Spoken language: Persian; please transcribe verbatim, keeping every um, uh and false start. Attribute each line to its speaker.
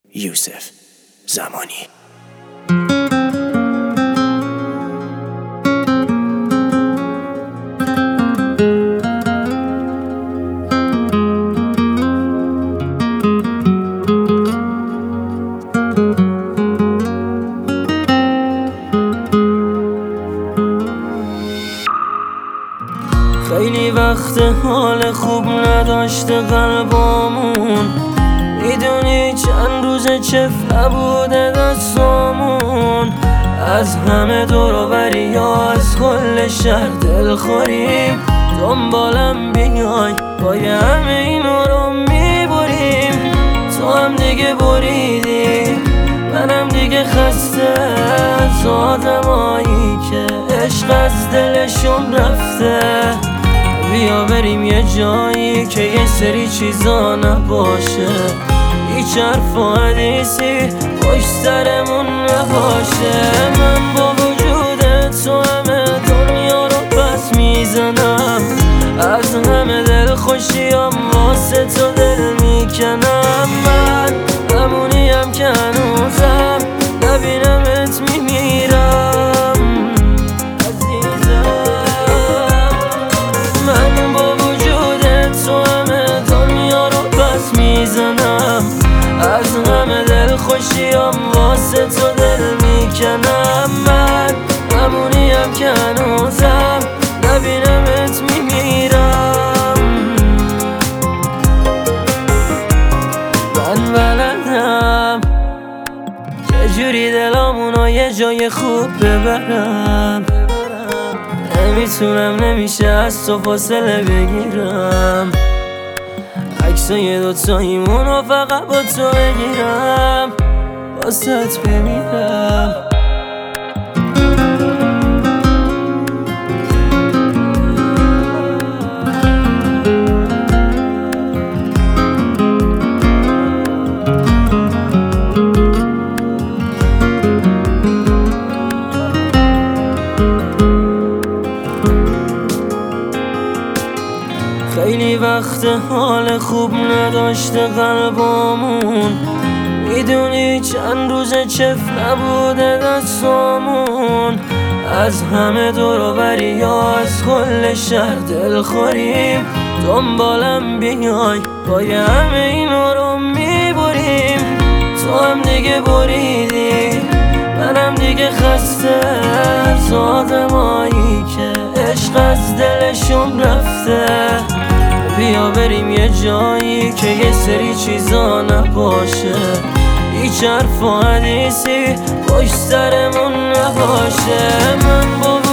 Speaker 1: یوسف زمانی.
Speaker 2: خیلی وقت حال خوب نداشته قلبامون، میدونی چند روز چف نبوده دستامون. از همه دور و بری یا از کل شهر دل خوریم، دنبالم بیای پای همه اینو رو میبریم. تو هم دیگه بریدی، منم دیگه خسته از آدمایی که عشق از دلشون رفته. بیا بریم یه جایی که یه سری چیزا نباشه، هیچ حرف و حدیثی پشت سرمون نباشه. من با وجود تو همه دنیا رو پس میزنم، از همه دل خوشیام واسه تو دل میکنم. من همونیم که هنوزم نبینمت میمیرم عزیزم. من با وجود تو همه دنیا رو پس میزنم، از همه دل خوشیام واسه تو دل میکنم. من همونیم که هنوزم نبینمت میمیرم. من بلدم چجوری دلامونو یه جای خوب ببرم، نمیتونم نمیشه از تو فاصله بگیرم. عکسای دوتاییمونو فقط با تو بگیرم، واسه بمیرم. خیلی وقت حال خوب نداشته قلبامون، میدونی چند روز چف نبوده دستامون. از همه دور و بری یا از کل شهر دل خوریم، دنبالم بیای پای همه اینو رو میبریم. تو هم دیگه بریدی، منم دیگه خسته از آدمایی که عشق از دلشون رفته. بیا بریم یه جایی که یه سری چیزا نباشه، هیچ حرف و حدیثی پشت سرمون نباشه. من با